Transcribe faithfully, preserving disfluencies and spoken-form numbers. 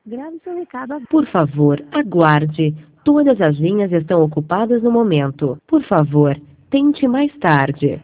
Grave seu recado. Por favor, aguarde. Todas as linhas estão ocupadas no momento. Por favor, tente mais tarde.